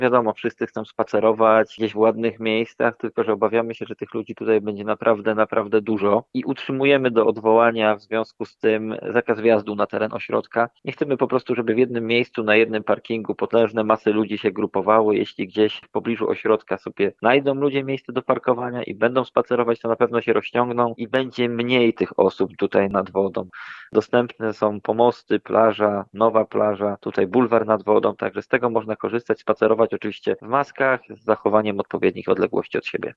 Wiadomo, wszyscy chcą spacerować gdzieś w ładnych miejscach, tylko że obawiamy się, że tych ludzi tutaj będzie naprawdę, naprawdę dużo i utrzymujemy do odwołania w związku z tym zakaz wjazdu na teren ośrodka. Nie chcemy po prostu, żeby w jednym miejscu, na jednym parkingu potężne masy ludzi się grupowały. Jeśli gdzieś w pobliżu ośrodka sobie znajdą ludzie miejsce do parkowania i będą spacerować, to na pewno się rozciągną i będzie mniej tych osób tutaj nad wodą. Dostępne są pomosty, plaża, nowa plaża, tutaj bulwar nad wodą, także z tego można korzystać, spacerować oczywiście w maskach z zachowaniem odpowiednich odległości od siebie.